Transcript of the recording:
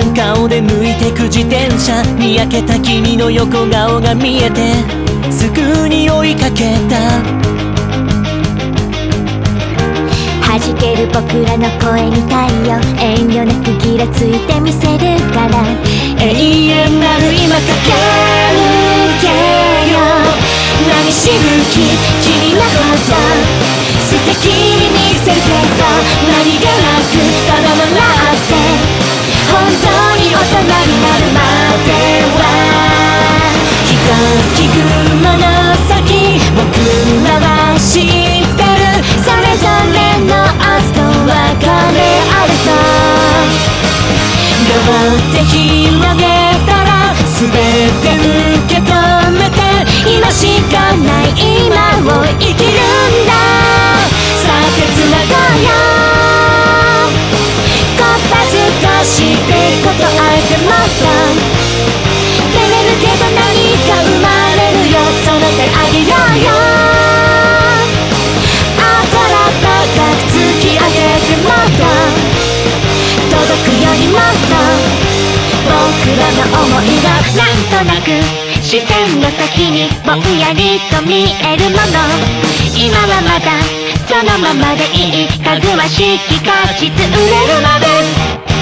ん顔で抜いてく自転車、にやけた君の横顔が見えてすぐに追いかけた。 弾ける僕らの声に太陽、遠慮なくギラついてみせるから、 永遠なる今駆け抜けよう。何しぶき君のこと素敵に見せるけど、何気なくただ笑って本当に大人になるまでは、飛行機雲の先僕らは知ってる。それぞれの明日と別れあると両手広げたら全て受け止めて、今しかない今を生きるんだ。さてつながろう。こっぱずかしいってことあえてもっと照れるけど何か生まれるよ。その手あげようよ。あたら高く突き上げてもっと届くよりもっと僕らの想いがなんとなく視線の先にぼんやりと見えるもの、今はまだそのままでいい。かぐわしき果実売れるまで